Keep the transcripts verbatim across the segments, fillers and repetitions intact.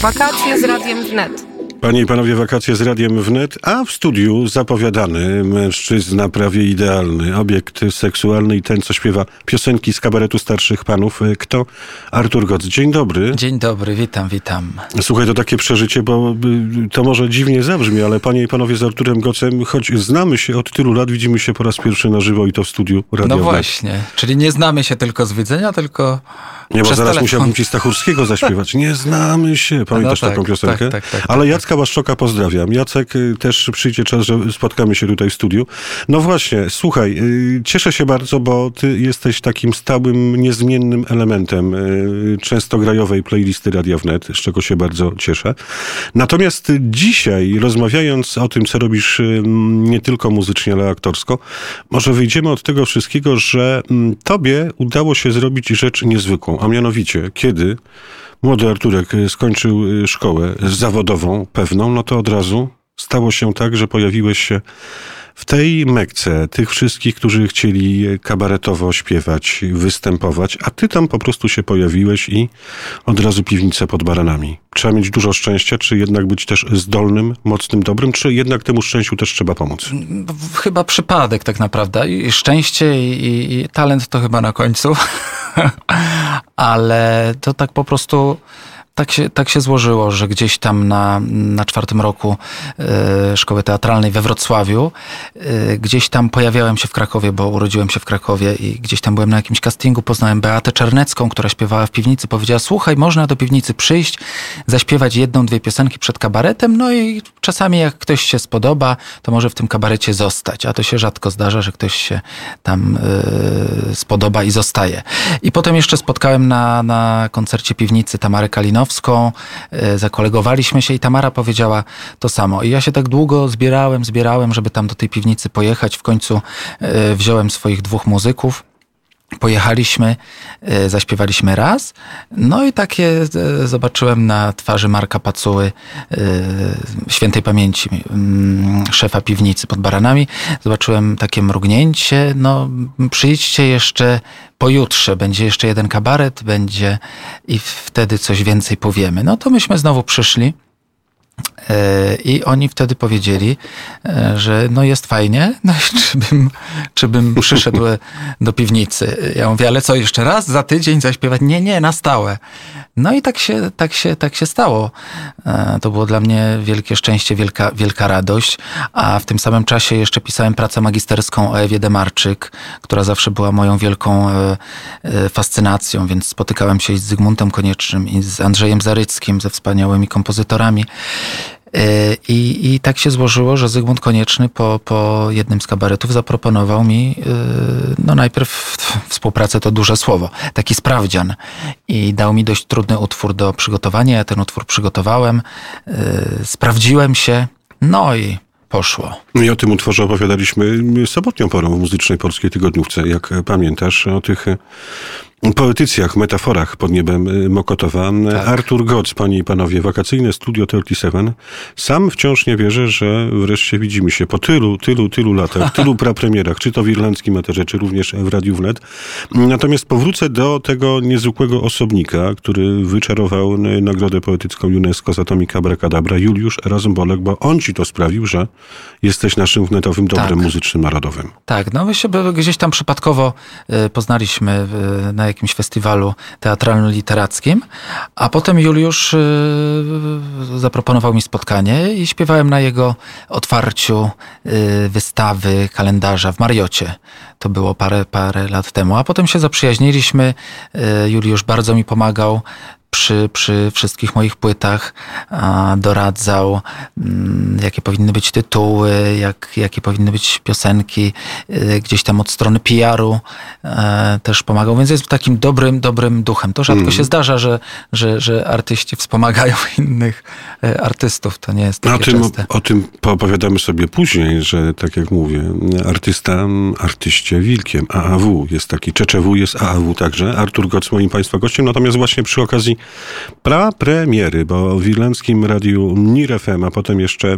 Wakacje z Radiem Wnet. Panie i panowie, wakacje z Radiem Wnet, a w studiu zapowiadany mężczyzna prawie idealny, obiekt seksualny i ten, co śpiewa piosenki z kabaretu starszych panów. Kto? Artur Goc. Dzień dobry. Dzień dobry, witam, witam. Słuchaj, to takie przeżycie, bo to może dziwnie zabrzmi, ale panie i panowie, z Arturem Gocem, choć znamy się od tylu lat, widzimy się po raz pierwszy na żywo i to w studiu Radia No Wnet. właśnie, czyli nie znamy się tylko z widzenia, tylko Nie, bo przez zaraz telefon. musiałbym ci Stachurskiego zaśpiewać. Nie znamy się. Pamiętasz No tak, taką piosenkę? tak, tak, tak, Ale tak. Jacka Łaszczoka pozdrawiam. Jacek, y, też przyjdzie czas, że spotkamy się tutaj w studiu. No właśnie, słuchaj, y, cieszę się bardzo, bo ty jesteś takim stałym, niezmiennym elementem y, częstograjowej playlisty Radia Wnet, z czego się bardzo cieszę. Natomiast y, dzisiaj, rozmawiając o tym, co robisz y, nie tylko muzycznie, ale aktorsko, może wyjdziemy od tego wszystkiego, że y, tobie udało się zrobić rzecz niezwykłą, a mianowicie, kiedy młody Arturek skończył szkołę zawodową pewną, no to od razu stało się tak, że pojawiłeś się w tej Mekce tych wszystkich, którzy chcieli kabaretowo śpiewać, występować, a ty tam po prostu się pojawiłeś i od razu piwnica pod baranami. Trzeba mieć dużo szczęścia, czy jednak być też zdolnym, mocnym, dobrym, czy jednak temu szczęściu też trzeba pomóc? Chyba przypadek tak naprawdę. I szczęście i, i, i talent to chyba na końcu. Ale to tak po prostu tak się, tak się złożyło, że gdzieś tam na, na czwartym roku y, szkoły teatralnej we Wrocławiu, y, gdzieś tam pojawiałem się w Krakowie, bo urodziłem się w Krakowie i gdzieś tam byłem na jakimś castingu, poznałem Beatę Czernecką, która śpiewała w piwnicy, powiedziała: słuchaj, można do piwnicy przyjść, zaśpiewać jedną, dwie piosenki przed kabaretem, no i czasami jak ktoś się spodoba, to może w tym kabarecie zostać, a to się rzadko zdarza, że ktoś się tam y, spodoba i zostaje. I potem jeszcze spotkałem na, na koncercie piwnicy Tamarę Kalinowską, zakolegowaliśmy się i Tamara powiedziała to samo. I ja się tak długo zbierałem, zbierałem, żeby tam do tej piwnicy pojechać. W końcu wziąłem swoich dwóch muzyków. Pojechaliśmy, zaśpiewaliśmy raz, no i takie zobaczyłem na twarzy Marka Pacuły, świętej pamięci, szefa piwnicy pod baranami. Zobaczyłem takie mrugnięcie, no przyjdźcie jeszcze pojutrze, będzie jeszcze jeden kabaret, będzie i wtedy coś więcej powiemy. No to myśmy znowu przyszli. I oni wtedy powiedzieli, że no jest fajnie, no i czy bym, czy bym przyszedł do piwnicy. Ja mówię, ale co, jeszcze raz za tydzień zaśpiewać? Nie, nie, na stałe. No i tak się, tak się, tak się stało. To było dla mnie wielkie szczęście, wielka, wielka radość. A w tym samym czasie jeszcze pisałem pracę magisterską o Ewie Demarczyk, która zawsze była moją wielką fascynacją, więc spotykałem się i z Zygmuntem Koniecznym, i z Andrzejem Zaryckim, ze wspaniałymi kompozytorami. I, I tak się złożyło, że Zygmunt Konieczny po, po jednym z kabaretów zaproponował mi, no najpierw współpracę to duże słowo, taki sprawdzian. I dał mi dość trudny utwór do przygotowania. Ja ten utwór przygotowałem, sprawdziłem się, no i poszło. I o tym utworze opowiadaliśmy sobotnią porą w Muzycznej Polskiej Tygodniówce. Jak pamiętasz, o tych poetycjach, metaforach pod niebem Mokotowa. Tak. Artur Goc, panie i panowie, wakacyjne studio trzydzieści siedem. Sam wciąż nie wierzę, że wreszcie widzimy się po tylu, tylu, tylu latach, tylu prapremierach, czy to w irlandzkim eterze, czy również w Radiu Wnet. Natomiast powrócę do tego niezwykłego osobnika, który wyczarował Nagrodę Poetycką UNESCO z Atomika Abracadabra, Juliusz Razumbolek, bo on ci to sprawił, że jesteś naszym wnetowym dobrem tak. muzycznym narodowym. Tak, no my się gdzieś tam przypadkowo poznaliśmy na jakimś festiwalu teatralno-literackim, a potem Juliusz y, zaproponował mi spotkanie i śpiewałem na jego otwarciu y, wystawy kalendarza w Mariocie. To było parę, parę lat temu, a potem się zaprzyjaźniliśmy. Y, Juliusz bardzo mi pomagał przy, przy wszystkich moich płytach, a, doradzał, m, jakie powinny być tytuły, jak, jakie powinny być piosenki, y, gdzieś tam od strony P R u e, też pomagał, więc jest takim dobrym, dobrym duchem. To rzadko mm. się zdarza, że, że, że artyści wspomagają innych e, artystów. To nie jest takie o tym, częste. O tym poopowiadamy sobie później, że tak jak mówię, artysta artyście wilkiem. A A W jest taki, Czeczewu jest A A W także. Artur Goc moim państwa gościem, natomiast właśnie przy okazji prapremiery, bo w irlandzkim radiu Nir F M, a potem jeszcze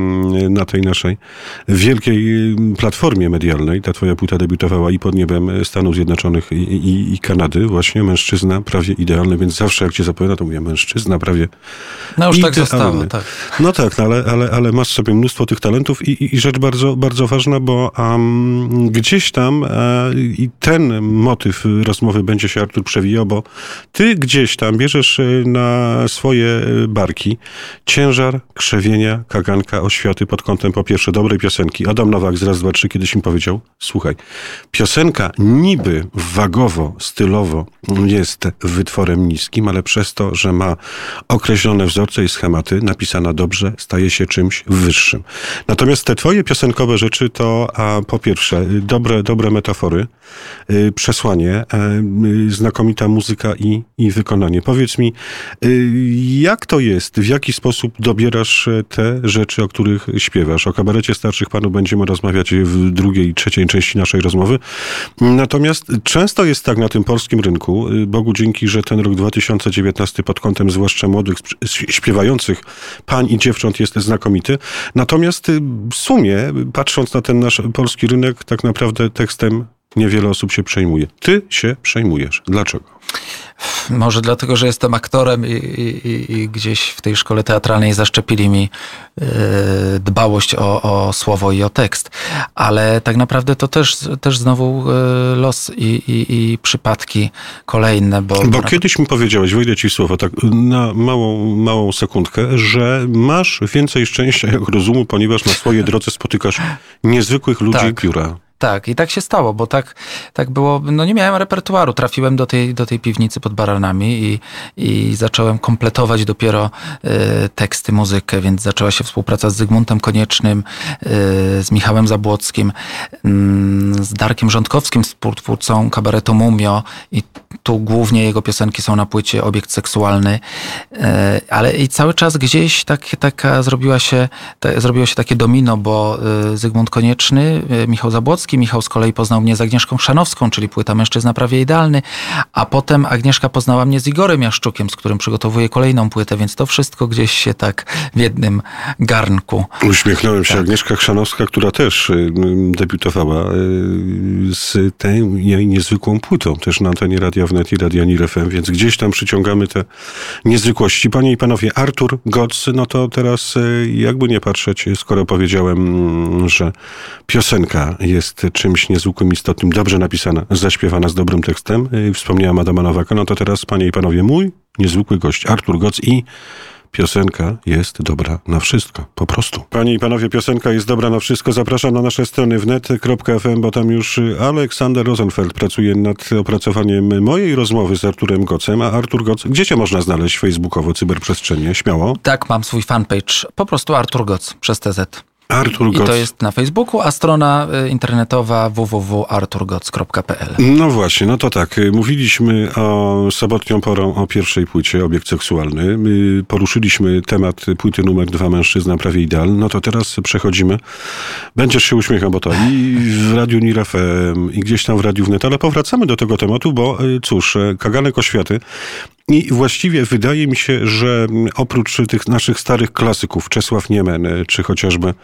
na tej naszej wielkiej platformie medialnej, ta twoja płyta debiutowała i pod niebem Stanów Zjednoczonych i, i, i Kanady. Właśnie mężczyzna prawie idealny, więc zawsze jak cię zapowiada, to mówię mężczyzna prawie No już idealny. tak zostało, tak. No tak, no ale, ale, ale masz sobie mnóstwo tych talentów i, i, i rzecz bardzo, bardzo ważna, bo um, gdzieś tam e, i ten motyw rozmowy będzie się, Artur, przewijał, bo ty gdzieś tam bierzesz na swoje barki ciężar krzewienia kaganka oświaty pod kątem po pierwsze dobrej piosenki. Adam Nowak z Raz, Dwa, Trzy kiedyś mi powiedział, słuchaj, piosenka niby wagowo, stylowo jest wytworem niskim, ale przez to, że ma określone wzorce i schematy, napisana dobrze, staje się czymś wyższym. Natomiast te twoje piosenkowe rzeczy to a, po pierwsze dobre, dobre metafory, y, przesłanie, y, znakomita muzyka i, i wykonanie. Powiedz mi, y, jak to jest, w jaki sposób dobierasz te rzeczy, o których śpiewasz? O kabarecie starszych panów będziemy rozmawiać w drugiej i trzeciej części naszej rozmowy. Natomiast często jest tak na tym polskim rynku, Bogu dzięki, że ten rok dwa tysiące dziewiętnasty pod kątem zwłaszcza młodych śpiewających pań i dziewcząt jest znakomity. Natomiast w sumie, patrząc na ten nasz polski rynek, tak naprawdę tekstem niewiele osób się przejmuje. Ty się przejmujesz. Dlaczego? Może dlatego, że jestem aktorem i, i, i gdzieś w tej szkole teatralnej zaszczepili mi yy, dbałość o, o słowo i o tekst. Ale tak naprawdę to też, też znowu yy, los i, i, i przypadki kolejne. Bo, bo kiedyś mi powiedziałeś, wejdę ci słowo tak na małą, małą sekundkę, że masz więcej szczęścia jak rozumu, ponieważ na swojej drodze spotykasz niezwykłych ludzi tak. i pióra. Tak, i tak się stało, bo tak, tak było, no nie miałem repertuaru, trafiłem do tej, do tej piwnicy pod Baranami i, i zacząłem kompletować dopiero y, teksty, muzykę, więc zaczęła się współpraca z Zygmuntem Koniecznym, y, z Michałem Zabłockim, y, z Darkiem Rządkowskim, współtwórcą kabaretu Mumio i tu głównie jego piosenki są na płycie Obiekt Seksualny, y, ale i cały czas gdzieś tak, taka zrobiła się, ta, zrobiło się takie domino, bo y, Zygmunt Konieczny, y, Michał Zabłocki, Michał z kolei poznał mnie z Agnieszką Chrzanowską, czyli płyta Mężczyzna prawie idealny, a potem Agnieszka poznała mnie z Igorem Jaszczukiem, z którym przygotowuję kolejną płytę, więc to wszystko gdzieś się tak w jednym garnku. Uśmiechnąłem się. Tak. Agnieszka Chrzanowska, która też y, debiutowała y, z tą jej niezwykłą płytą, też na antenie Radia Wnet i Radia Nir F M, więc gdzieś tam przyciągamy te niezwykłości. Panie i panowie, Artur Goc, no to teraz y, jakby nie patrzeć, skoro powiedziałem, że piosenka jest czymś niezwykłym, istotnym, dobrze napisana, zaśpiewana z dobrym tekstem. Wspomniałem Adama Nowaka, no to teraz, panie i panowie, mój niezwykły gość, Artur Goc i piosenka jest dobra na wszystko. Po prostu. Panie i panowie, piosenka jest dobra na wszystko. Zapraszam na nasze strony wnet kropka f m, bo tam już Aleksander Rosenfeld pracuje nad opracowaniem mojej rozmowy z Arturem Gocem. A Artur Goc, gdzie cię można znaleźć facebookowo, cyberprzestrzenie? Śmiało. Tak, mam swój fanpage. Po prostu Artur Goc przez T Z. Artur Goc. I to jest na Facebooku, a strona internetowa w w w kropka artur goc kropka p l. No właśnie, no to tak. Mówiliśmy o sobotnią porą o pierwszej płycie, Obiekt Seksualny. Poruszyliśmy temat płyty numer dwa, Mężczyzna prawie idealny. No to teraz przechodzimy. Będziesz się uśmiechał, bo to i w Radiu Nir F M, i gdzieś tam w Radiu Wnet, ale powracamy do tego tematu, bo cóż, Kaganek oświaty. I właściwie wydaje mi się, że oprócz tych naszych starych klasyków, Czesław Niemen, czy chociażby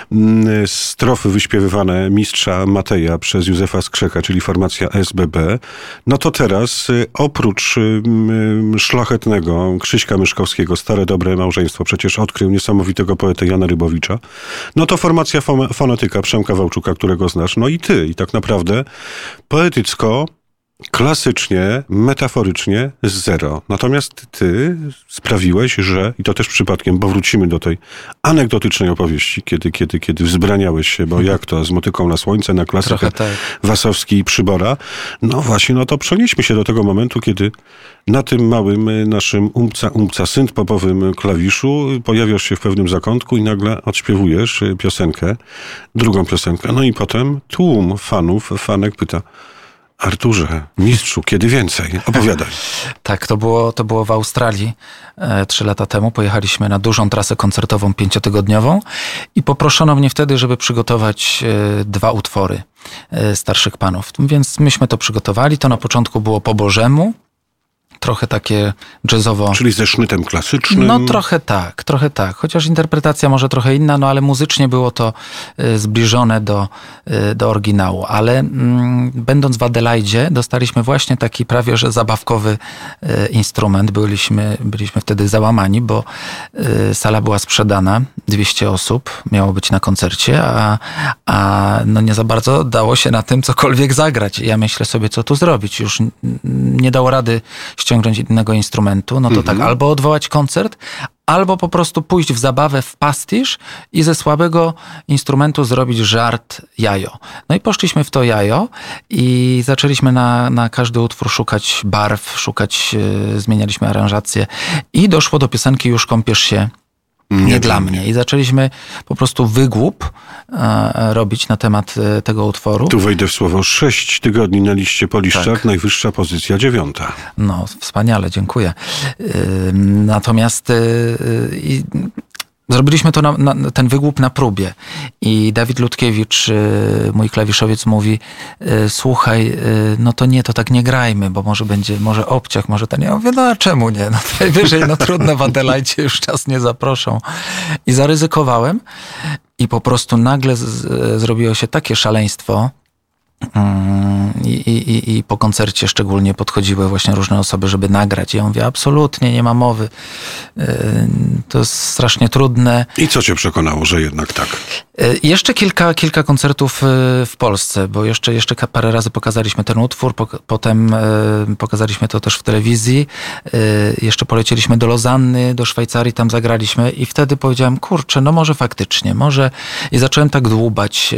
strofy wyśpiewywane mistrza Mateja przez Józefa Skrzeka, czyli formacja S B B, no to teraz oprócz szlachetnego Krzyśka Myszkowskiego, Stare Dobre Małżeństwo, przecież odkrył niesamowitego poetę Jana Rybowicza, no to formacja fonetyka Przemka Wałczuka, którego znasz, no i ty. I tak naprawdę poetycko, klasycznie, metaforycznie zero. Natomiast ty sprawiłeś, że, i to też przypadkiem, bo wrócimy do tej anegdotycznej opowieści, kiedy, kiedy, kiedy wzbraniałeś się, bo jak to, z motyką na słońce, na klasykę tak. Wasowski i Przybora. No właśnie, no to przenieśmy się do tego momentu, kiedy na tym małym naszym umpca, umpca synth-popowym klawiszu pojawiasz się w pewnym zakątku i nagle odśpiewujesz piosenkę, drugą piosenkę. No i potem tłum fanów, fanek pyta: Arturze, mistrzu, kiedy więcej? Opowiadaj. Tak, to było, to było w Australii e, trzy lata temu. Pojechaliśmy na dużą trasę koncertową pięciotygodniową i poproszono mnie wtedy, żeby przygotować e, dwa utwory e, starszych panów. Więc myśmy to przygotowali. To na początku było po Bożemu, trochę takie jazzowo... Czyli ze sznytem klasycznym? No trochę tak, trochę tak. Chociaż interpretacja może trochę inna, no ale muzycznie było to y, zbliżone do, y, do oryginału. Ale mm, będąc w Adelaidzie dostaliśmy właśnie taki prawie że zabawkowy y, instrument. Byliśmy, byliśmy wtedy załamani, bo y, sala była sprzedana, dwieście osób miało być na koncercie, a, a no nie za bardzo dało się na tym cokolwiek zagrać. Ja myślę sobie, co tu zrobić. Już nie dało rady ściągnąć innego instrumentu, no to mhm. tak, albo odwołać koncert, albo po prostu pójść w zabawę, w pastisz i ze słabego instrumentu zrobić żart jajo. No i poszliśmy w to jajo i zaczęliśmy na, na każdy utwór szukać barw, szukać, yy, zmienialiśmy aranżację i doszło do piosenki Już kąpiesz się Nie, nie dla mnie. mnie. I zaczęliśmy po prostu wygłup e, robić na temat e, tego utworu. Tu wejdę w słowo. Sześć tygodni na liście Polish Chart, tak. Najwyższa pozycja dziewiąta. No, wspaniale, dziękuję. E, natomiast e, e, zrobiliśmy to na, na, ten wygłup na próbie. I Dawid Ludkiewicz, mój klawiszowiec, mówi: słuchaj, no to nie, to tak nie grajmy, bo może będzie, może obciach, może ten. Ja mówię, no a czemu nie? No najwyżej, no trudno, w Adelaidzie już czas nie zaproszą. I zaryzykowałem i po prostu nagle z, z, zrobiło się takie szaleństwo. I, i, I po koncercie szczególnie podchodziły właśnie różne osoby, żeby nagrać. I ja mówię, absolutnie nie ma mowy. To jest strasznie trudne. I co cię przekonało, że jednak tak? Jeszcze kilka, kilka koncertów w Polsce, bo jeszcze, jeszcze parę razy pokazaliśmy ten utwór, potem pokazaliśmy to też w telewizji. Jeszcze polecieliśmy do Lozanny, do Szwajcarii, tam zagraliśmy i wtedy powiedziałem, kurczę, no może faktycznie, może... I zacząłem tak dłubać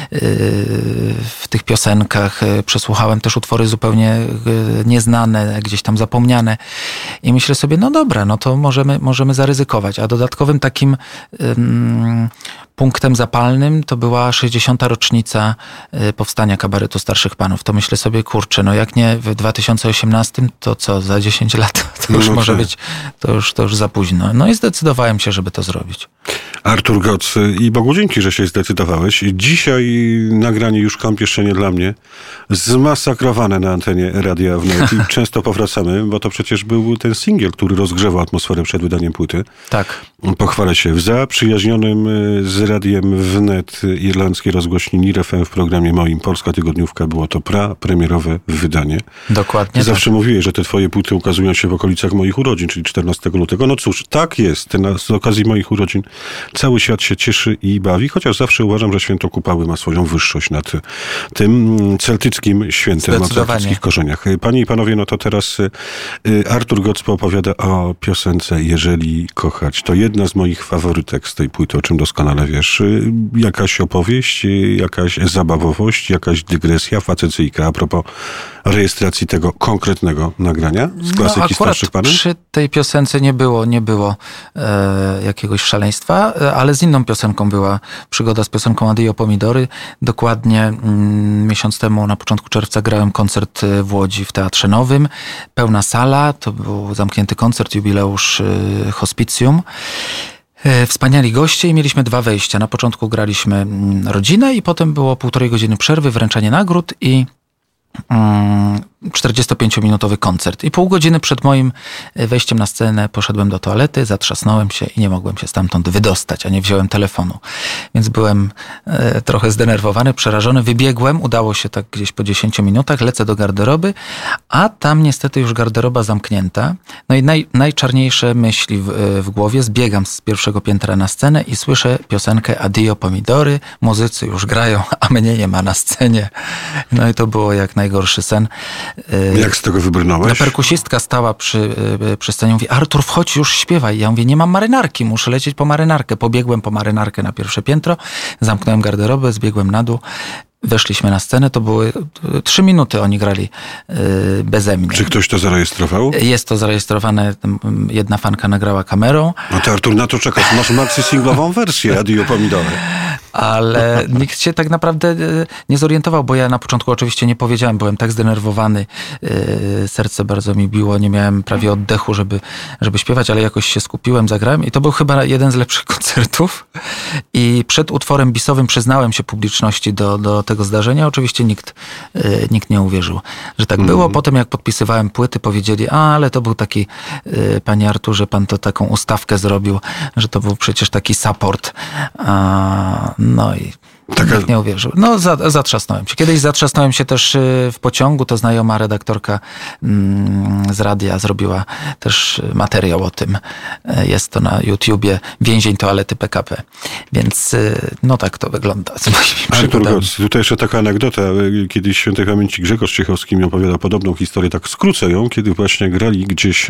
w tych piosenkach. Przesłuchałem też utwory zupełnie nieznane, gdzieś tam zapomniane i myślę sobie, no dobra, no to możemy, możemy zaryzykować. A dodatkowym takim um, punktem zapalnym to była sześćdziesiąta rocznica powstania kabaretu Starszych Panów. To myślę sobie, kurczę, no jak nie w dwa tysiące osiemnastym, to co, za dziesięć lat to już no może tak. być, to już, to już za późno. No i zdecydowałem się, żeby to zrobić. Artur Goc, i Bogu dzięki, że się zdecydowałeś. Dzisiaj nagranie Już kąpiesz się nie dla mnie, zmasakrowane na antenie Radia Wnet i często powracamy, bo to przecież był ten singiel, który rozgrzewał atmosferę przed wydaniem płyty. Tak. Pochwalę się w zaprzyjaźnionym z Radiem Wnet irlandzkiej rozgłośni N I R F M w programie moim Polska Tygodniówka było to pra-premierowe wydanie. Dokładnie. Zawsze tak. mówiłeś, że te twoje płyty ukazują się w okolicach moich urodzin, czyli czternastego lutego. No cóż, tak jest. Na, z okazji moich urodzin cały świat się cieszy i bawi, chociaż zawsze uważam, że święto Kupały ma swoją wyższość nad tym celtyckim świętem o celtyckich korzeniach. Panie i panowie, no to teraz Artur Goc opowiada o piosence Jeżeli kochać. To jedna z moich faworytek z tej płyty, o czym doskonale wiesz. Jakaś opowieść, jakaś zabawowość, jakaś dygresja, facecyjka a propos rejestracji tego konkretnego nagrania z klasyki no, Starszych Panów? Przy tej piosence nie było, nie było e, jakiegoś szaleństwa, ale z inną piosenką była przygoda z piosenką Adio Pomidory. Dokładnie mm, miesiąc temu, na początku czerwca, grałem koncert w Łodzi w Teatrze Nowym. Pełna sala, to był zamknięty koncert, jubileusz y, hospicjum. Wspaniali goście i mieliśmy dwa wejścia. Na początku graliśmy rodzinę i potem było półtorej godziny przerwy, wręczenie nagród i czterdziestopięciominutowy koncert. I pół godziny przed moim wejściem na scenę poszedłem do toalety, zatrzasnąłem się i nie mogłem się stamtąd wydostać, a nie wziąłem telefonu. Więc byłem e, trochę zdenerwowany, przerażony. Wybiegłem, udało się tak gdzieś po dziesięciu minutach, lecę do garderoby, a tam niestety już garderoba zamknięta. No i naj, najczarniejsze myśli w, w głowie. Zbiegam z pierwszego piętra na scenę i słyszę piosenkę Adio Pomidory. Muzycy już grają, a mnie nie ma na scenie. No i to było jak najgorszy sen. Jak z tego wybrnąłeś? Ta perkusistka stała przy, przy scenie i mówi: Artur, wchodź, już śpiewaj. Ja mówię, nie mam marynarki, muszę lecieć po marynarkę. Pobiegłem po marynarkę na pierwsze piętro, zamknąłem garderobę, zbiegłem na dół. Weszliśmy na scenę, to były trzy minuty oni grali yy, beze mnie. Czy ktoś to zarejestrował? Jest to zarejestrowane, jedna fanka nagrała kamerą. No to Artur, na to czekasz. Masz maxi singlową wersję Adio Pomidory. ale nikt się tak naprawdę nie zorientował, bo ja na początku oczywiście nie powiedziałem, byłem tak zdenerwowany, serce bardzo mi biło, nie miałem prawie oddechu, żeby, żeby śpiewać, ale jakoś się skupiłem, zagrałem i to był chyba jeden z lepszych koncertów i przed utworem bisowym przyznałem się publiczności do, do tego zdarzenia. Oczywiście nikt, nikt nie uwierzył, że tak mm. było. Potem jak podpisywałem płyty, powiedzieli, a ale to był taki, panie Arturze, pan to taką ustawkę zrobił, że to był przecież taki support. A, no i Taka... nikt nie uwierzył. No za, zatrzasnąłem się. Kiedyś zatrzasnąłem się też w pociągu, to znajoma redaktorka z radia zrobiła też materiał o tym. Jest to na YouTubie, Więzień toalety P K P. Więc no tak to wygląda z moimi przygodami. Artur, tutaj jeszcze taka anegdota. Kiedyś świętej pamięci Grzegorz Ciechowski mi opowiadał podobną historię, tak skrócę ją, kiedy właśnie grali gdzieś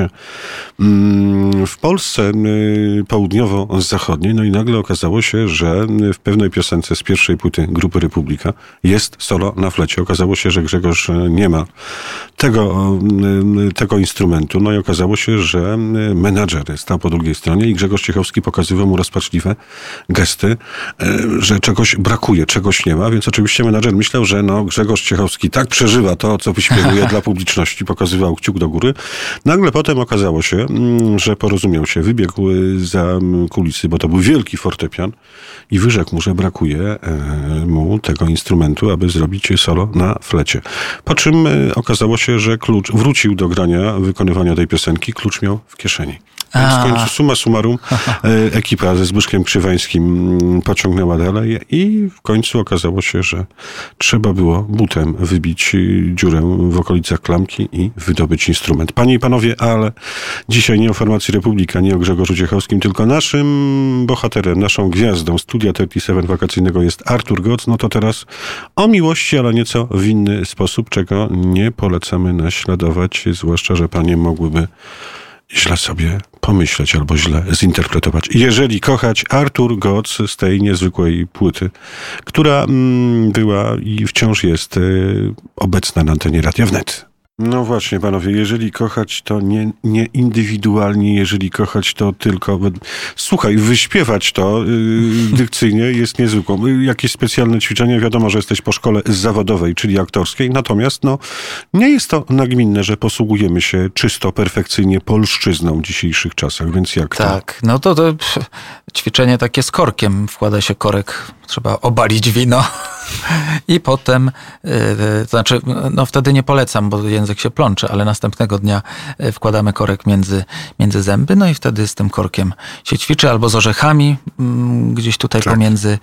w Polsce południowo-zachodniej, no i nagle okazało się, że w pewnej piosence z pierwszej płyty Grupy Republika jest solo na flecie. Okazało się, że Grzegorz nie ma tego, tego instrumentu. No i okazało się, że menadżer stał po drugiej stronie i Grzegorz Ciechowski pokazywał mu rozpaczliwe gesty, że czegoś brakuje, czegoś nie ma, więc oczywiście menadżer myślał, że no Grzegorz Ciechowski tak przeżywa to, co wyśpiewuje dla publiczności, pokazywał kciuk do góry. Nagle potem okazało się, że porozumiał się, wybiegł za kulisy, bo to był wielki fortepian i wyrzekł mu, że brakuje mu tego instrumentu, aby zrobić solo na flecie. Po czym okazało się, że klucz wrócił do grania, wykonywania tej piosenki, klucz miał w kieszeni. Więc w końcu summa summarum ekipa ze Zbyszkiem Krzywańskim pociągnęła dalej i w końcu okazało się, że trzeba było butem wybić dziurę w okolicach klamki i wydobyć instrument. Panie i panowie, ale dzisiaj nie o formacji Republika, nie o Grzegorzu Ciechowskim, tylko naszym bohaterem, naszą gwiazdą Studia trzydzieści siedem wakacyjnego jest Artur Goc. No to teraz o miłości, ale nieco w inny sposób, czego nie polecamy naśladować, zwłaszcza, że panie mogłyby źle sobie pomyśleć albo źle zinterpretować. Jeżeli kochać, Artur Goc z tej niezwykłej płyty, która mm, była i wciąż jest y, obecna na antenie Radia Wnet. No właśnie, panowie, jeżeli kochać, to nie, nie indywidualnie, jeżeli kochać, to tylko... Słuchaj, wyśpiewać to yy, dykcyjnie jest niezwykłą. Jakieś specjalne ćwiczenia, wiadomo, że jesteś po szkole zawodowej, czyli aktorskiej, natomiast no, nie jest to nagminne, że posługujemy się czysto, perfekcyjnie polszczyzną w dzisiejszych czasach, więc jak to? Tak, no to, to pff, ćwiczenie takie z korkiem. Wkłada się korek, trzeba obalić wino i potem, yy, to znaczy, no wtedy nie polecam, bo język się plącze, ale następnego dnia wkładamy korek między, między zęby, no i wtedy z tym korkiem się ćwiczy, albo z orzechami gdzieś tutaj tak. pomiędzy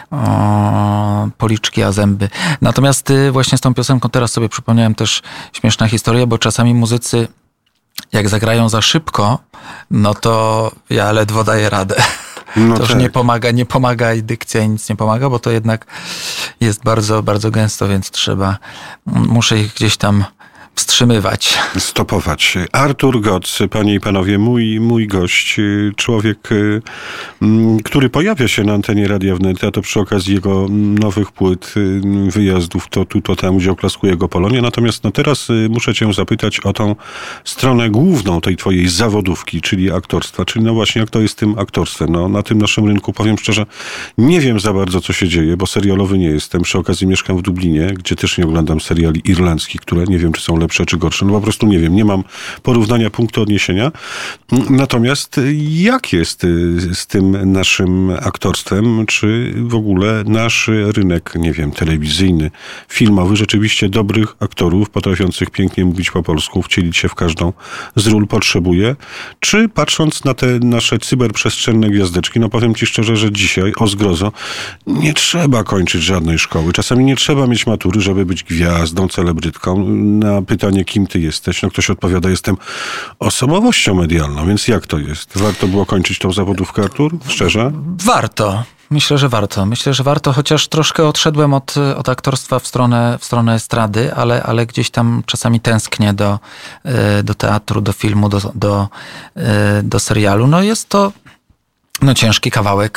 o, policzki a zęby. Natomiast y, właśnie z tą piosenką teraz sobie przypomniałem też śmieszna historia, bo czasami muzycy jak zagrają za szybko, no to ja ledwo daję radę. No to tak. już nie pomaga, nie pomaga i dykcja i nic nie pomaga, bo to jednak jest bardzo, bardzo gęsto, więc trzeba, muszę ich gdzieś tam wstrzymywać. Stopować. Artur Goc, panie i panowie, mój, mój gość, człowiek, który pojawia się na antenie Radia Wnet, a to przy okazji jego nowych płyt, wyjazdów, to tu, to tam, gdzie oklaskuje go Polonia. Natomiast no teraz muszę cię zapytać o tą stronę główną tej twojej zawodówki, czyli aktorstwa, czyli no właśnie jak to jest z tym aktorstwem. No, na tym naszym rynku, powiem szczerze, nie wiem za bardzo, co się dzieje, bo serialowy nie jestem. Przy okazji mieszkam w Dublinie, gdzie też nie oglądam seriali irlandzkich, które nie wiem, czy są lepsze czy gorsze. No po prostu nie wiem, nie mam porównania, punktu odniesienia. Natomiast jak jest z tym naszym aktorstwem, czy w ogóle nasz rynek, nie wiem, telewizyjny, filmowy, rzeczywiście dobrych aktorów, potrafiących pięknie mówić po polsku, wcielić się w każdą z ról potrzebuje, czy patrząc na te nasze cyberprzestrzenne gwiazdeczki, no powiem ci szczerze, że dzisiaj, o zgrozo, nie trzeba kończyć żadnej szkoły. Czasami nie trzeba mieć matury, żeby być gwiazdą, celebrytką. Na pytanie, kim ty jesteś, no ktoś odpowiada, jestem osobowością medialną, więc jak to jest? Warto było kończyć tą zawodówkę, Artur? Szczerze? Warto. Myślę, że warto. Myślę, że warto, chociaż troszkę odszedłem od, od aktorstwa w stronę, w stronę estrady, ale, ale gdzieś tam czasami tęsknię do, do teatru, do filmu, do, do, do serialu. No jest to no ciężki kawałek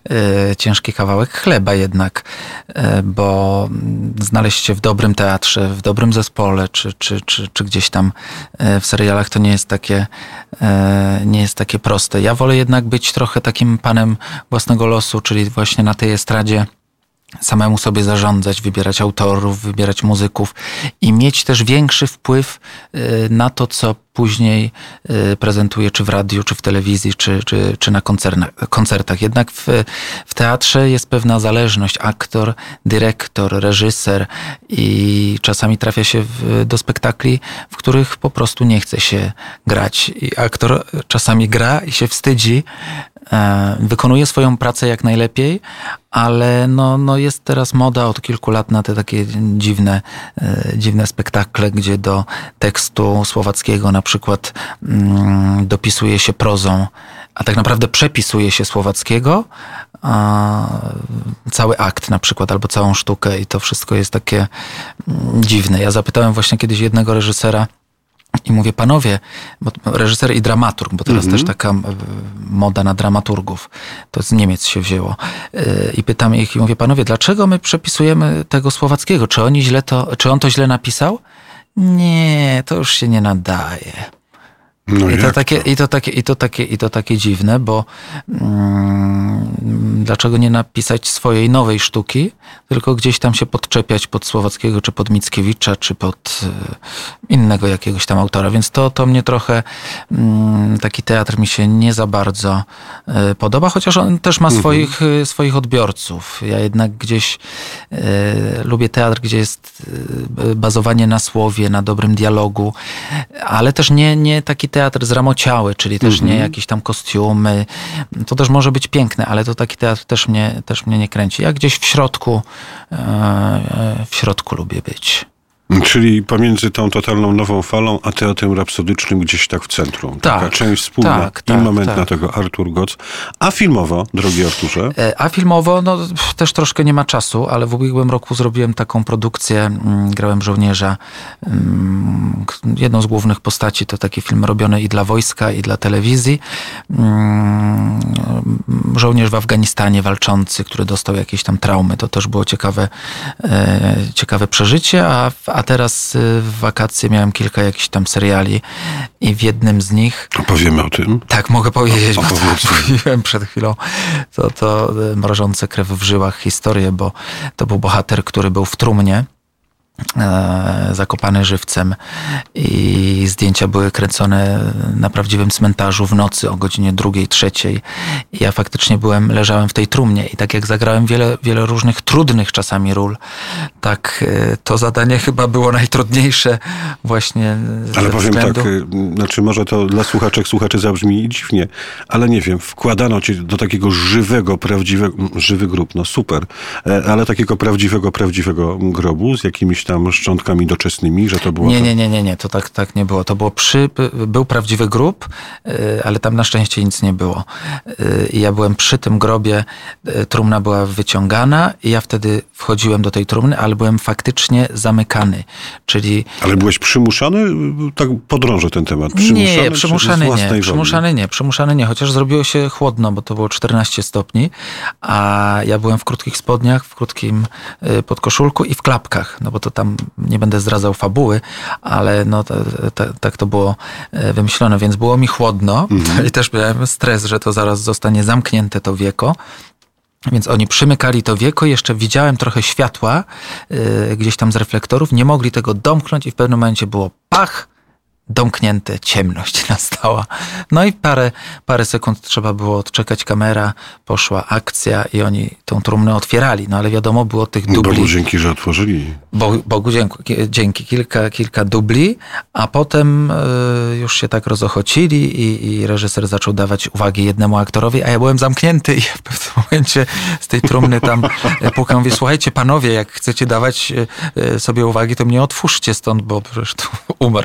y, ciężki kawałek chleba jednak, y, bo znaleźć się w dobrym teatrze, w dobrym zespole, czy, czy, czy, czy gdzieś tam y, w serialach to nie jest takie, y, nie jest takie proste. Ja wolę jednak być trochę takim panem własnego losu, czyli właśnie na tej estradzie samemu sobie zarządzać, wybierać autorów, wybierać muzyków i mieć też większy wpływ na to, co później prezentuję, czy w radiu, czy w telewizji, czy, czy, czy na koncertach. Jednak w, w teatrze jest pewna zależność. Aktor, dyrektor, reżyser i czasami trafia się w, do spektakli, w których po prostu nie chce się grać. I aktor czasami gra i się wstydzi, wykonuje swoją pracę jak najlepiej, ale no, no jest teraz moda od kilku lat na te takie dziwne, dziwne spektakle, gdzie do tekstu słowackiego na przykład mm, dopisuje się prozą, a tak naprawdę przepisuje się słowackiego a, cały akt na przykład, albo całą sztukę i to wszystko jest takie mm, dziwne. Ja zapytałem właśnie kiedyś jednego reżysera i mówię, panowie, bo reżyser i dramaturg, bo teraz mm-hmm. też taka moda na dramaturgów, to z Niemiec się wzięło. I pytam ich i mówię, panowie, dlaczego my przepisujemy tego słowackiego? Czy oni źle to, czy on to źle napisał? Nie, to już się nie nadaje. No I, to takie, to? I, to takie, i, to takie, I to takie dziwne, bo mm, dlaczego nie napisać swojej nowej sztuki, tylko gdzieś tam się podczepiać pod Słowackiego, czy pod Mickiewicza, czy pod y, innego jakiegoś tam autora. Więc to, to mnie trochę, mm, taki teatr mi się nie za bardzo y, podoba, chociaż on też ma mhm. swoich, y, swoich odbiorców. Ja jednak gdzieś y, lubię teatr, gdzie jest y, bazowanie na słowie, na dobrym dialogu, ale też nie, nie taki teatr zramociały, czyli też mm-hmm. nie jakieś tam kostiumy. To też może być piękne, ale to taki teatr też mnie, też mnie nie kręci. Ja gdzieś w środku, w środku lubię być. Czyli pomiędzy tą totalną nową falą, a teatrem rapsodycznym gdzieś tak w centrum. Tak, taka część wspólna, tak, tak, immamentna tak. tego Artur Goc. A filmowo, drogi Arturze? A filmowo, no też troszkę nie ma czasu, ale w ubiegłym roku zrobiłem taką produkcję, grałem żołnierza. Jedną z głównych postaci to taki film robiony i dla wojska, i dla telewizji. Żołnierz w Afganistanie walczący, który dostał jakieś tam traumy. To też było ciekawe, ciekawe przeżycie, a w A teraz w wakacje miałem kilka jakichś tam seriali i w jednym z nich... Opowiemy o tym? Tak, mogę powiedzieć, o, bo to mówiłem przed chwilą. To, to mrożące krew w żyłach historię, bo to był bohater, który był w trumnie, e, zakopany żywcem i zdjęcia były kręcone na prawdziwym cmentarzu w nocy o godzinie drugiej, trzeciej. I ja faktycznie byłem, leżałem w tej trumnie i tak jak zagrałem wiele, wiele różnych trudnych czasami ról, tak e, to zadanie chyba było najtrudniejsze właśnie z Ale powiem względu... tak, znaczy może to dla słuchaczek, słuchaczy zabrzmi dziwnie, ale nie wiem, wkładano cię do takiego żywego, prawdziwego, żywy grób, no super, ale takiego prawdziwego, prawdziwego grobu z jakimiś tam szczątkami doczesnymi, że to było... Nie, to... nie, nie, nie, nie, to tak, tak nie było. To było przy... Był prawdziwy grób, ale tam na szczęście nic nie było. I ja byłem przy tym grobie, trumna była wyciągana i ja wtedy wchodziłem do tej trumny, ale byłem faktycznie zamykany, czyli... Ale byłeś przymuszany? Tak podrążę ten temat. Przymuszany, nie, przymuszany nie, woli? przymuszany nie, przymuszany nie, chociaż zrobiło się chłodno, bo to było czternaście stopni, a ja byłem w krótkich spodniach, w krótkim podkoszulku i w klapkach, no bo to tam nie będę zdradzał fabuły, ale no to, to, tak to było wymyślone, więc było mi chłodno mhm. i też miałem stres, że to zaraz zostanie zamknięte to wieko. Więc oni przymykali to wieko, jeszcze widziałem trochę światła yy, gdzieś tam z reflektorów, nie mogli tego domknąć i w pewnym momencie było pach, domknięte, ciemność nastała. No i parę, parę sekund trzeba było odczekać, kamera, poszła akcja i oni tą trumnę otwierali. No ale wiadomo, było tych dubli. Bogu dzięki, że otworzyli. Bo, Bogu dzięki, dzięki kilka, kilka dubli, a potem y, już się tak rozochocili i, i reżyser zaczął dawać uwagi jednemu aktorowi, a ja byłem zamknięty i w pewnym momencie z tej trumny tam pukam, mówię, słuchajcie panowie, jak chcecie dawać y, sobie uwagi, to mnie otwórzcie stąd, bo przecież tu umrę.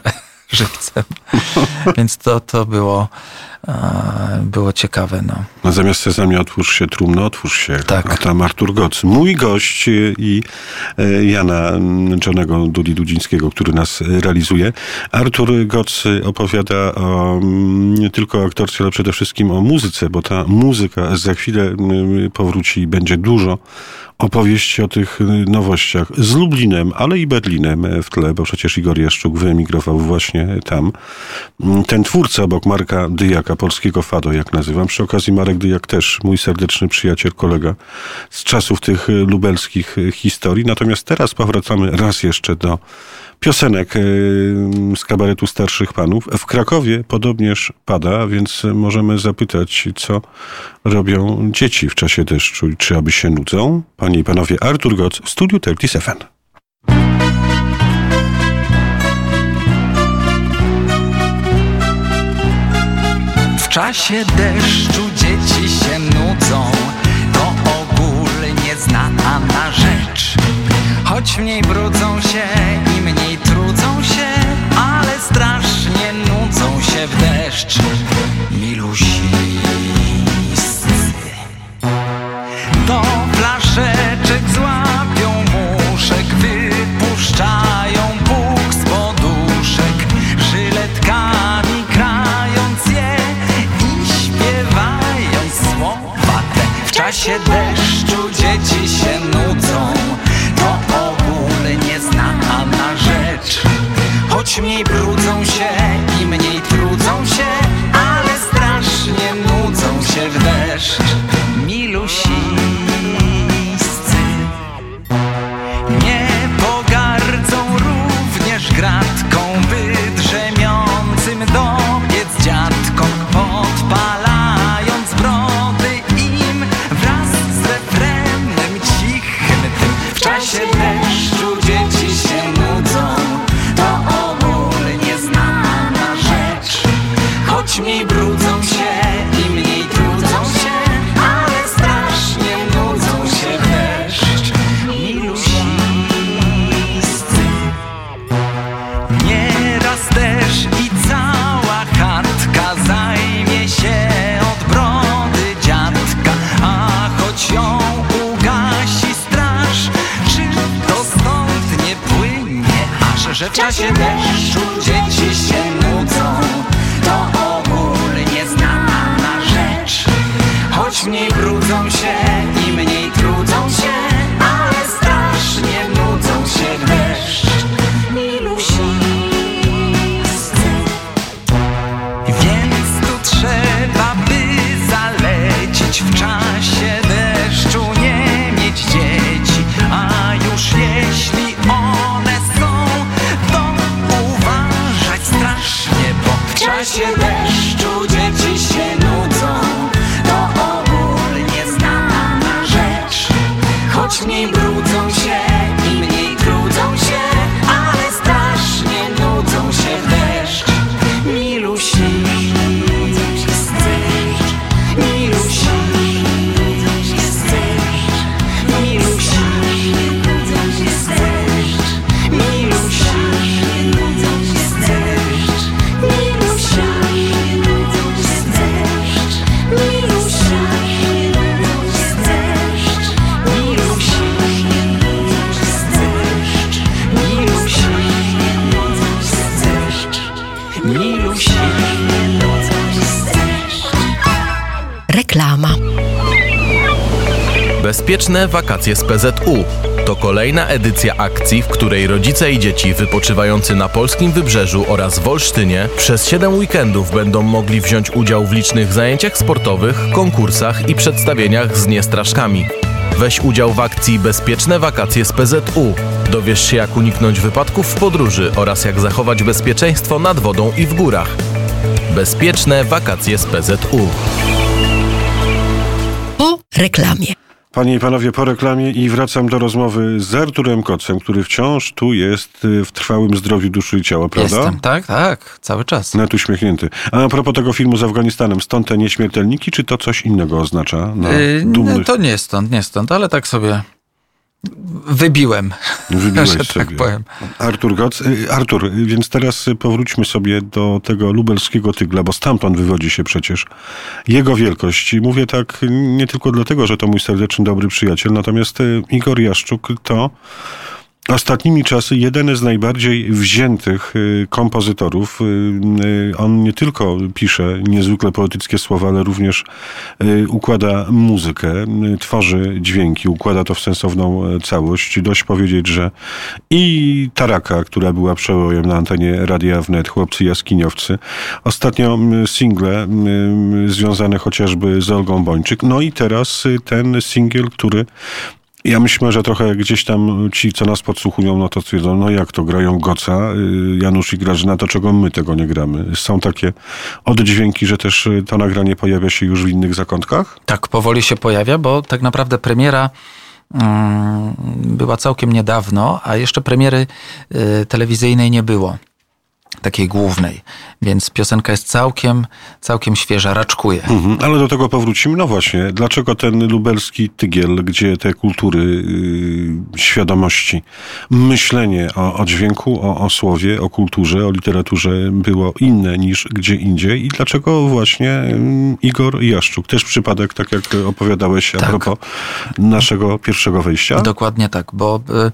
żywcem. Więc to, to było, było ciekawe. No. No zamiast Sezamie otwórz się trumno, otwórz się. Tak. A tam Artur Goc, mój gość i Jana Johnego Dudi Dudzińskiego, który nas realizuje. Artur Goc opowiada o, nie tylko o aktorstwie, ale przede wszystkim o muzyce, bo ta muzyka za chwilę powróci i będzie dużo opowieści o tych nowościach z Lublinem, ale i Berlinem w tle, bo przecież Igor Jaszczuk wyemigrował właśnie tam. Ten twórca obok Marka Dyjaka, polskiego Fado, jak nazywam. Przy okazji Marek Dyjak też mój serdeczny przyjaciel, kolega z czasów tych lubelskich historii. Natomiast teraz powracamy raz jeszcze do piosenek z kabaretu Starszych Panów. W Krakowie podobnież pada, więc możemy zapytać, co robią dzieci w czasie deszczu i czy aby się nudzą. Panie i panowie, Artur Goc w studiu trzydzieści siedem. W czasie deszczu dzieci się nudzą, to ogólnie znana rzecz. Choć w niej brudzą się i mniej trudzą się, ale strasznie nudzą się w deszcz. Milusiscy do flaszeczek złapią muszek, wypuszczają puk z poduszek, żyletkami krając je i śpiewając słowa te. W czasie deszczu dzieci się nudzą, to ogólnie znana rzecz. Choć mniej brudzą się i mniej trudzą się, ale strasznie nudzą się w deszcz. Milusiscy nie pogardzą również gratką, wydrzemiącym dobiec dziadkom, podpalając brody im wraz z refrenem cichym tym. W czasie deszczu dzieci się nudzą, to ogólnie znana rzecz. Choć mniej brudzą się i mniej trudzą się, ale strasznie nudzą się w deszcz. Milusiscy nieraz też i cała chatka zajmie się od brody dziadka, a choć ją ugasi straż, czy to stąd nie płynie aż, że w czasie deszczu dzieci się nudzą, to ogólnie znana rzecz. Choć mniej brudzą się i mniej trudzą się, ale strasznie nudzą się w deszcz. Milusiscy, więc tu trzeba by zalecić w czasie deszczu, nie mieć dzieci, a już jeśli one są, to uważać strasznie, bo w czasie deszczu dzieci się nudzą, to ogólnie znana rzecz. Choć mniej brudzą się i mniej trudzą się, ale strasznie nudzą się w deszcz. Milusiscy, milusiscy, milusiscy, milusiscy, Reklama. Bezpieczne wakacje z P Z U to kolejna edycja akcji, w której rodzice i dzieci wypoczywający na polskim wybrzeżu oraz w Olsztynie przez siedem weekendów będą mogli wziąć udział w licznych zajęciach sportowych, konkursach i przedstawieniach z niestraszkami. Weź udział w akcji Bezpieczne wakacje z P Z U. Dowiesz się, jak uniknąć wypadków w podróży oraz jak zachować bezpieczeństwo nad wodą i w górach. Bezpieczne wakacje z P Z U. Po reklamie. Panie i panowie, po reklamie i wracam do rozmowy z Arturem Gocem, który wciąż tu jest w trwałym zdrowiu duszy i ciała, prawda? Jestem, tak, tak, cały czas. Nawet uśmiechnięty. A a propos tego filmu z Afganistanem, stąd te nieśmiertelniki, czy to coś innego oznacza? No, Yy, dumnych... To nie stąd, nie stąd, ale tak sobie wybiłem, Wybiłeś że sobie. tak powiem. Artur Goc. Artur, więc teraz powróćmy sobie do tego lubelskiego tygla, bo stamtąd wywodzi się przecież jego wielkość. I mówię tak nie tylko dlatego, że to mój serdeczny, dobry przyjaciel, natomiast Igor Jaszczuk to ostatnimi czasy jeden z najbardziej wziętych kompozytorów. On nie tylko pisze niezwykle poetyckie słowa, ale również układa muzykę, tworzy dźwięki, układa to w sensowną całość. Dość powiedzieć, że i Taraka, która była przełojem na antenie Radia Wnet, Chłopcy Jaskiniowcy, ostatnio single związane chociażby z Olgą Bończyk, no i teraz ten singiel, który ja myślę, że trochę gdzieś tam ci, co nas podsłuchują, no to stwierdzą, no jak to, grają Goca, Janusz i Grażyna, to czego my tego nie gramy? Są takie oddźwięki, że też to nagranie pojawia się już w innych zakątkach? Tak, powoli się pojawia, bo tak naprawdę premiera mm, była całkiem niedawno, a jeszcze premiery y, telewizyjnej nie było. Takiej głównej, więc piosenka jest całkiem, całkiem świeża, raczkuje. Mhm, ale do tego powrócimy. No właśnie, dlaczego ten lubelski tygiel, gdzie te kultury, yy, świadomości, myślenie o, o dźwięku, o, o słowie, o kulturze, o literaturze było inne niż gdzie indziej i dlaczego właśnie yy, Igor Jaszczuk? Też przypadek, tak jak opowiadałeś a tak. propos naszego pierwszego wejścia? Dokładnie tak, bo yy,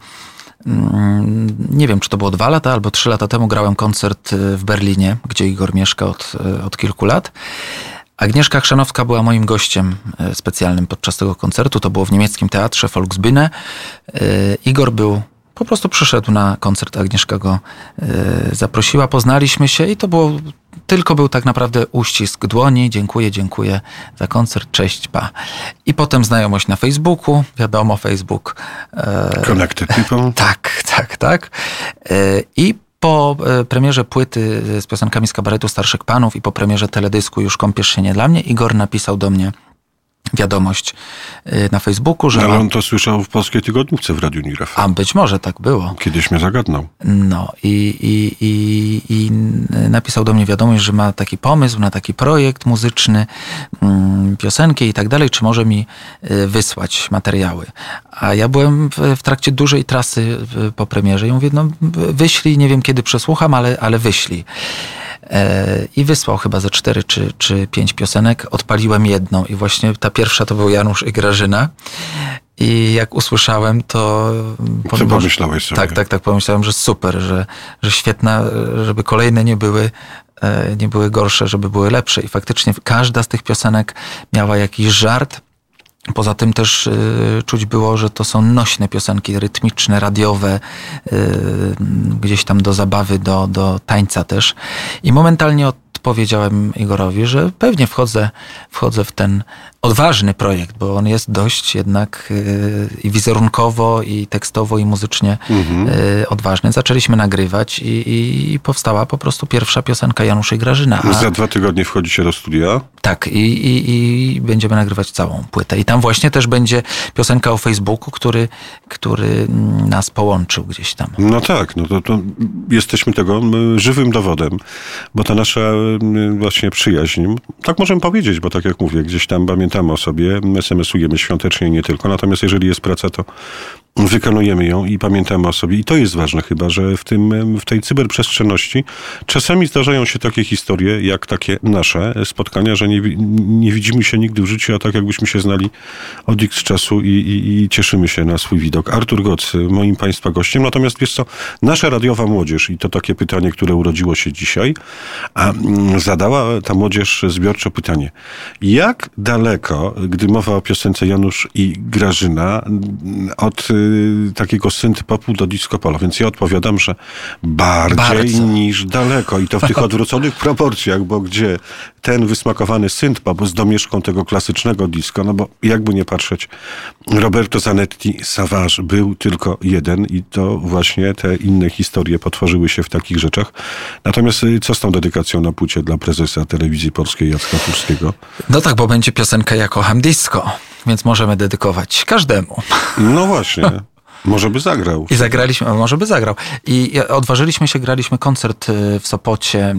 nie wiem, czy to było dwa lata albo trzy lata temu grałem koncert w Berlinie, gdzie Igor mieszka od, od kilku lat. Agnieszka Chrzanowska była moim gościem specjalnym podczas tego koncertu. To było w niemieckim teatrze Volksbühne. Igor był, po prostu przyszedł na koncert, Agnieszka go zaprosiła, poznaliśmy się i to było, tylko był tak naprawdę uścisk dłoni. Dziękuję, dziękuję za koncert, cześć, pa. I potem znajomość na Facebooku, wiadomo, Facebook. Connected people. Tak, tak, tak. I po premierze płyty z piosenkami z kabaretu Starszych Panów i po premierze teledysku Już kąpiesz się nie dla mnie, Igor napisał do mnie wiadomość na Facebooku, że... Ale ma... on to słyszał w Polskiej Tygodniówce w Radiu Niref. A być może tak było. Kiedyś mnie zagadnął. No i, i, i, i napisał do mnie wiadomość, że ma taki pomysł na taki projekt muzyczny, piosenki i tak dalej, czy może mi wysłać materiały. A ja byłem w, w trakcie dużej trasy po premierze i mówię, no wyślij, nie wiem kiedy przesłucham, ale, ale wyślij. I wysłał chyba ze cztery czy, czy pięć piosenek. Odpaliłem jedną i właśnie ta pierwsza to był Janusz i Grażyna. I jak usłyszałem, to... Co pomyślałeś sobie? Tak, tak, tak. Pomyślałem, że super, że, że świetna, żeby kolejne nie były, nie były gorsze, żeby były lepsze. I faktycznie każda z tych piosenek miała jakiś żart. Poza tym też y, czuć było, że to są nośne piosenki, rytmiczne, radiowe, y, gdzieś tam do zabawy, do, do tańca też. I momentalnie odpowiedziałem Igorowi, że pewnie wchodzę, wchodzę w ten odważny projekt, bo on jest dość jednak y, i wizerunkowo, i tekstowo, i muzycznie mhm. y, odważny. Zaczęliśmy nagrywać i, i, i powstała po prostu pierwsza piosenka Janusz i Grażyna. A... Za dwa tygodnie wchodzicie do studia? Tak, i, i, i będziemy nagrywać całą płytę. I tam właśnie też będzie piosenka o Facebooku, który, który nas połączył gdzieś tam. No tak, no to, to jesteśmy tego żywym dowodem, bo ta nasza właśnie przyjaźń, tak możemy powiedzieć, bo tak jak mówię, gdzieś tam pamiętamy o sobie, es em esujemy świątecznie nie tylko, natomiast jeżeli jest praca, to wykonujemy ją i pamiętamy o sobie. I to jest ważne chyba, że w, tym, w tej cyberprzestrzenności czasami zdarzają się takie historie, jak takie nasze spotkania, że nie, nie widzimy się nigdy w życiu, a tak jakbyśmy się znali od X czasu i, i, i cieszymy się na swój widok. Artur Goc, moim Państwa gościem. Natomiast wiesz co, nasza radiowa młodzież, i to takie pytanie, które urodziło się dzisiaj, a zadała ta młodzież zbiorczo pytanie. Jak daleko, gdy mowa o piosence Janusz i Grażyna, od takiego synth-popu do disco polo. Więc ja odpowiadam, że bardziej Bardzo. niż daleko. I to w tych odwróconych proporcjach, bo gdzie ten wysmakowany synth-pop z domieszką tego klasycznego disco, no bo jakby nie patrzeć, Roberto Zanetti, Savage był tylko jeden i to właśnie te inne historie potworzyły się w takich rzeczach. Natomiast co z tą dedykacją na płycie dla prezesa Telewizji Polskiej Jacka Kurskiego? No tak, bo będzie piosenka Ja kocham disco, więc możemy dedykować każdemu. No właśnie. Może by zagrał. I zagraliśmy, może by zagrał. I odważyliśmy się, graliśmy koncert w Sopocie,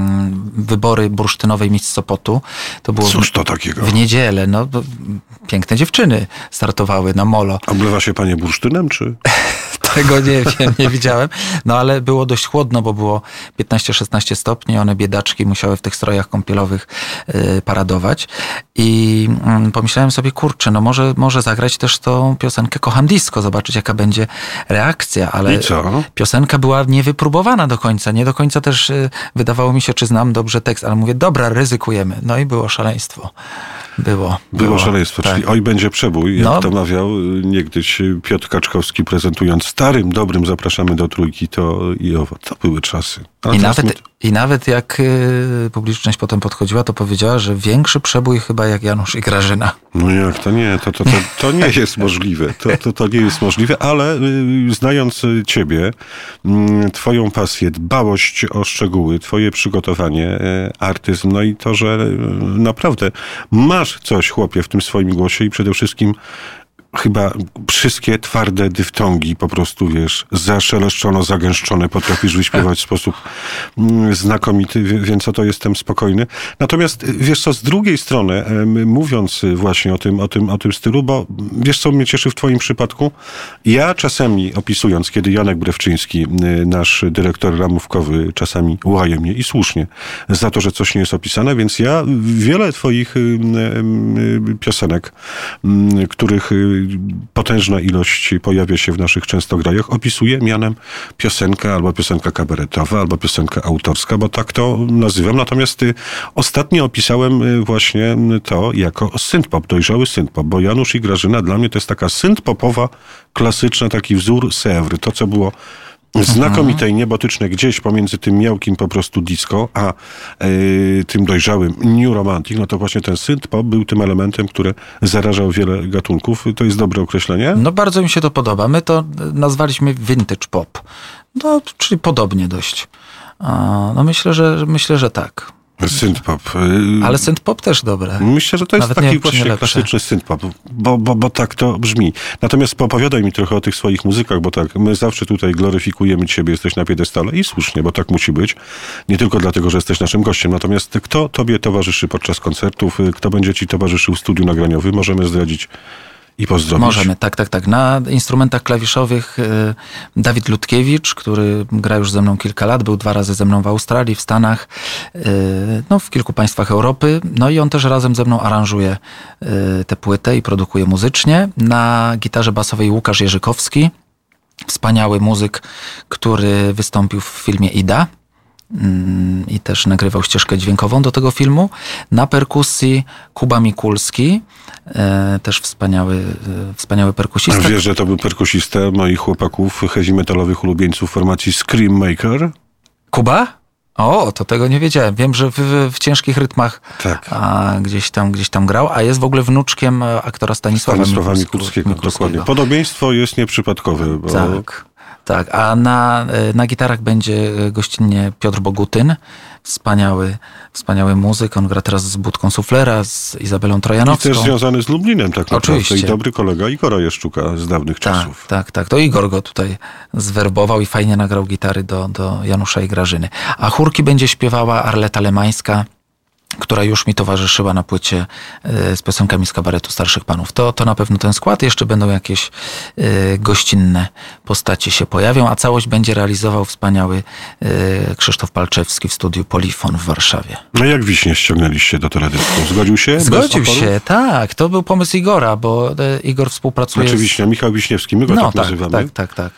wybory bursztynowej Miss Sopotu. To było Cóż to takiego? W niedzielę. No, piękne dziewczyny startowały na molo. Oblewa się panie bursztynem, czy? Tego nie wiem, nie widziałem. No ale było dość chłodno, bo było piętnaście szesnaście stopni. One, biedaczki, musiały w tych strojach kąpielowych y, paradować. I y, pomyślałem sobie, kurczę, no może, może zagrać też tą piosenkę Kocham Disco, zobaczyć jaka będzie reakcja. Ale I co? Piosenka była niewypróbowana do końca. Nie do końca też y, wydawało mi się, czy znam dobrze tekst, ale mówię, dobra, ryzykujemy. No i było szaleństwo. Było. Było, było szaleństwo, tak. czyli oj będzie przebój, jak No. to mawiał niegdyś Piotr Kaczkowski, prezentując starym, dobrym Zapraszamy do Trójki, to i owo. To były czasy. A I teraz nawet, my- I nawet jak y, publiczność potem podchodziła, to powiedziała, że większy przebój chyba jak Janusz i Grażyna. No jak to nie, to, to, to, to nie jest możliwe. To, to, to nie jest możliwe, ale y, znając ciebie, y, twoją pasję, dbałość o szczegóły, twoje przygotowanie, y, artyzm, no i to, że y, naprawdę masz coś, chłopie, w tym swoim głosie i przede wszystkim chyba wszystkie twarde dyftongi po prostu, wiesz, zaszeleszczono, zagęszczone, potrafisz wyśpiewać w sposób mm, znakomity, wie- więc o to jestem spokojny. Natomiast, y, wiesz co, z drugiej strony, em, mówiąc y, właśnie o tym, o tym, o tym stylu, bo wiesz co mnie cieszy w twoim przypadku? Ja czasami opisując, kiedy Janek Brewczyński, y, nasz dyrektor ramówkowy, czasami łaje mnie i słusznie za to, że coś nie jest opisane, więc ja wiele twoich y, y, y, piosenek, y, których y, potężna ilość pojawia się w naszych częstograjach, opisuje mianem piosenka albo piosenka kabaretowa, albo piosenka autorska, bo tak to nazywam. Natomiast y, ostatnio opisałem y, właśnie to jako synth-pop, dojrzały synth-pop, bo Janusz i Grażyna dla mnie to jest taka synth-popowa, klasyczna, taki wzór Sèvres. To, co było znakomite i niebotyczne gdzieś pomiędzy tym miałkim po prostu disco, a y, tym dojrzałym New Romantic, no to właśnie ten synth-pop był tym elementem, który zarażał wiele gatunków. To jest dobre określenie? No bardzo mi się to podoba. My to nazwaliśmy vintage pop. No, czyli podobnie dość. A, no myślę, że myślę, że tak. Synth-pop. y, Ale synth pop też dobre. Myślę, że to jest Nawet nie taki wiem, czy nie właśnie lepsze. klasyczny synth-pop, bo, bo, bo tak to brzmi. Natomiast poopowiadaj mi trochę o tych swoich muzykach, bo tak, my zawsze tutaj gloryfikujemy ciebie, jesteś na piedestale i słusznie, bo tak musi być. Nie tylko dlatego, że jesteś naszym gościem. Natomiast kto tobie towarzyszy podczas koncertów, y, kto będzie ci towarzyszył w studiu nagraniowym, możemy zdradzić i pozdrowić. Możemy, tak, tak, tak. Na instrumentach klawiszowych y, Dawid Ludkiewicz, który gra już ze mną kilka lat, był dwa razy ze mną w Australii, w Stanach, y, no w kilku państwach Europy. No i on też razem ze mną aranżuje y, tę płytę i produkuje muzycznie. Na gitarze basowej Łukasz Jerzykowski, wspaniały muzyk, który wystąpił w filmie Ida i też nagrywał ścieżkę dźwiękową do tego filmu. Na perkusji Kuba Mikulski, e, też wspaniały, e, wspaniały perkusista. Wiesz, że to był perkusista moich chłopaków, heavy metalowych ulubieńców formacji Scream Maker? Kuba? O, to tego nie wiedziałem. Wiem, że w, w, w ciężkich rytmach Tak. a, gdzieś, tam, gdzieś tam grał, a jest w ogóle wnuczkiem aktora Stanisława, Stanisława Mikulskiego. Mikulskiego, dokładnie. Podobieństwo jest nieprzypadkowe, bo Tak, tak. A na, na gitarach będzie gościnnie Piotr Bogutyn, wspaniały, wspaniały muzyk. On gra teraz z Budką Suflera, z Izabelą i Trojanowską. też związany z Lublinem tak naprawdę. Oczywiście. I dobry kolega Igora Jeszczuka z dawnych Tak, czasów. tak, tak. To Igor go tutaj zwerbował i fajnie nagrał gitary do, do Janusza i Grażyny. A chórki będzie śpiewała Arleta Lemańska, która już mi towarzyszyła na płycie y, z piosenkami z kabaretu Starszych Panów. To, to na pewno ten skład. Jeszcze będą jakieś y, gościnne postacie się pojawią, a całość będzie realizował wspaniały y, Krzysztof Palczewski w studiu Polifon w Warszawie. No jak wiśnie ściągnęliście do teledysku? Zgodził się? Bez Zgodził oporów? się, tak. To był pomysł Igora, bo y, Igor współpracuje Znaczy z... Wiśnia, Michał Wiśniewski, my go No tak tak, nazywamy. tak, tak, tak.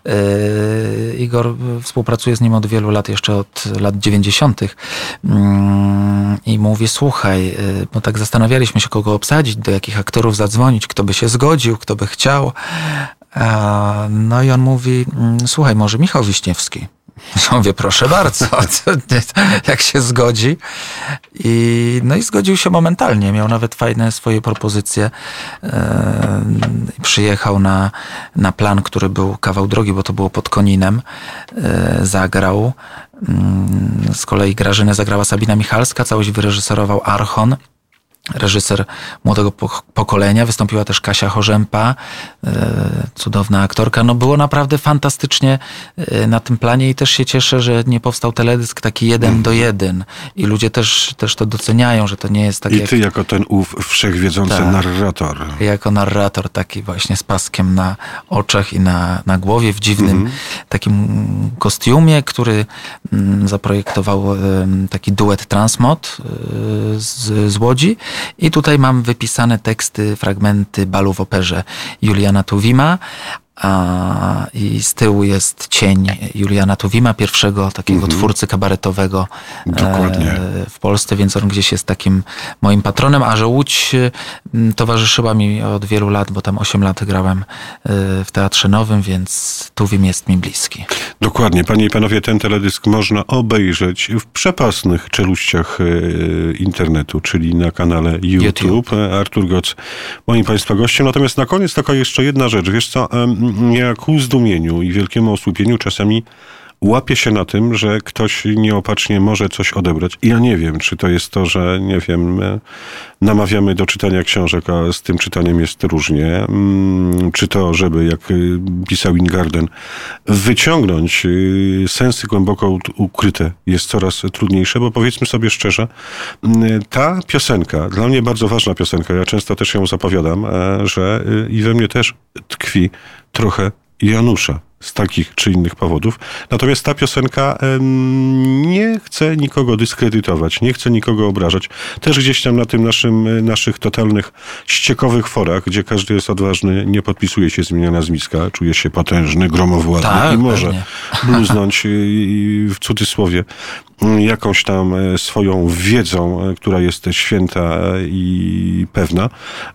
Yy, Igor współpracuje z nim od wielu lat, jeszcze od lat dziewięćdziesiątych. Yy, I mówi, słuchaj, yy, bo tak zastanawialiśmy się, kogo obsadzić, do jakich aktorów zadzwonić, kto by się zgodził, kto by chciał. Yy, no i on mówi, yy, słuchaj, może Michał Wiśniewski. Ja mówię, proszę bardzo, jak się zgodzi. I, no i zgodził się momentalnie. Miał nawet fajne swoje propozycje. E, przyjechał na, na plan, który był kawał drogi, bo to było pod Koninem. E, zagrał. Z kolei Grażynę zagrała Sabina Michalska. Całość wyreżyserował Archon. reżyser młodego pokolenia. Wystąpiła też Kasia Chorzępa, cudowna aktorka. No było naprawdę fantastycznie na tym planie i też się cieszę, że nie powstał teledysk taki jeden mm. do jeden. I ludzie też, też to doceniają, że to nie jest tak I jak... ty jako ten ów wszechwiedzący tak, narrator. Jako narrator taki właśnie z paskiem na oczach i na, na głowie w dziwnym mm. takim kostiumie, który zaprojektował taki duet Transmod z, z Łodzi. I tutaj mam wypisane teksty, fragmenty balu w operze Juliana Tuwima. A, i z tyłu jest cień Juliana Tuwima, pierwszego takiego mm-hmm. twórcy kabaretowego Dokładnie. E, w Polsce, więc on gdzieś jest takim moim patronem, a że Łódź m, towarzyszyła mi od wielu lat, bo tam osiem lat grałem e, w Teatrze Nowym, więc Tuwim jest mi bliski. Dokładnie. Panie i panowie, ten teledysk można obejrzeć w przepasnych czeluściach e, internetu, czyli na kanale YouTube. YouTube. Artur Goc, moim państwa gościem. Natomiast na koniec taka jeszcze jedna rzecz. Wiesz co, e, ja ku zdumieniu i wielkiemu osłupieniu czasami łapię się na tym, że ktoś nieopatrznie może coś odebrać. I ja nie wiem, czy to jest to, że nie wiem, namawiamy do czytania książek, a z tym czytaniem jest różnie. Czy to, żeby, jak pisał Ingarden, wyciągnąć sensy głęboko ukryte jest coraz trudniejsze, bo powiedzmy sobie szczerze, ta piosenka, dla mnie bardzo ważna piosenka, ja często też ją zapowiadam, że i we mnie też tkwi trochę Janusza z takich czy innych powodów. Natomiast ta piosenka em, nie chce nikogo dyskredytować, nie chce nikogo obrażać. Też gdzieś tam na tym naszym, naszych totalnych ściekowych forach, gdzie każdy jest odważny, nie podpisuje się, zmienia nazwiska, czuje się potężny, gromowładny tak, i może pewnie. bluznąć w cudzysłowie jakąś tam swoją wiedzą, która jest święta i pewna.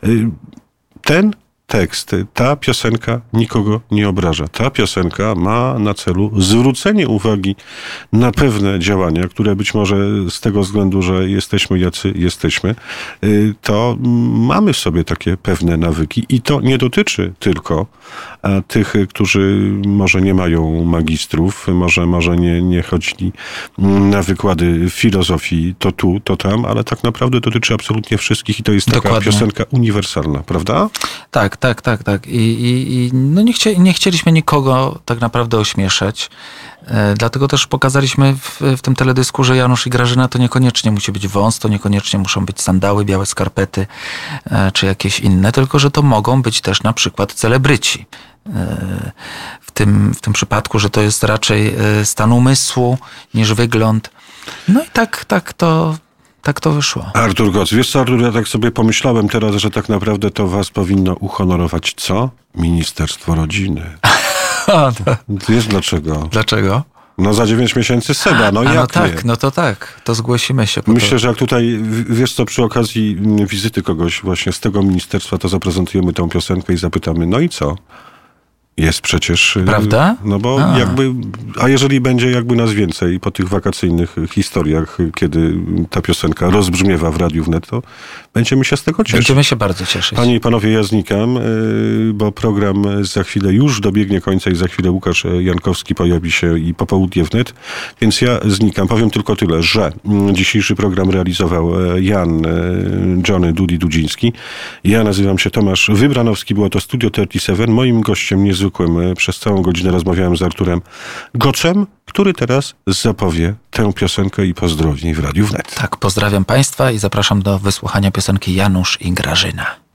Ten tekst, ta piosenka nikogo nie obraża. Ta piosenka ma na celu zwrócenie uwagi na pewne działania, które być może z tego względu, że jesteśmy jacy jesteśmy, to mamy w sobie takie pewne nawyki i to nie dotyczy tylko tych, którzy może nie mają magistrów, może, może nie, nie chodzili na wykłady filozofii to tu, to tam, ale tak naprawdę dotyczy absolutnie wszystkich i to jest taka Dokładnie. piosenka uniwersalna, prawda? Tak, tak, tak, tak. I, i, i no nie, chcie, nie chcieliśmy nikogo tak naprawdę ośmieszać. E, dlatego też pokazaliśmy w, w tym teledysku, że Janusz i Grażyna to niekoniecznie musi być wąs, to niekoniecznie muszą być sandały, białe skarpety e, czy jakieś inne, tylko że to mogą być też na przykład celebryci. E, w tym, w tym przypadku, że to jest raczej stan umysłu niż wygląd. No i tak, tak to... Tak to wyszło. Artur Goc, wiesz co, Artur, ja tak sobie pomyślałem teraz, że tak naprawdę to was powinno uhonorować co? Ministerstwo Rodziny. Wiesz dlaczego? Dlaczego? No za dziewięć miesięcy Seba, no A, jak no tak, nie? no to tak, to zgłosimy się. Myślę, to... że jak tutaj, wiesz co, przy okazji wizyty kogoś właśnie z tego ministerstwa, to zaprezentujemy tą piosenkę i zapytamy, no i co? Jest przecież... Prawda? No bo a. jakby... A jeżeli będzie jakby nas więcej po tych wakacyjnych historiach, kiedy ta piosenka rozbrzmiewa w Radiu Wnet, to będziemy się z tego cieszyć. Będziemy się bardzo cieszyć. Panie i panowie, ja znikam, bo program za chwilę już dobiegnie końca i za chwilę Łukasz Jankowski pojawi się i Popołudnie Wnet, więc ja znikam. Powiem tylko tyle, że dzisiejszy program realizował Jan Johnny Dudi Dudziński. Ja nazywam się Tomasz Wybranowski, było to Studio trzydzieści siedem. Moim gościem niezwykłym przez całą godzinę rozmawiałem z Arturem Gocem, który teraz zapowie tę piosenkę i pozdrowi w Radiu Wnet. Tak, pozdrawiam państwa i zapraszam do wysłuchania piosenki Janusz i Grażyna.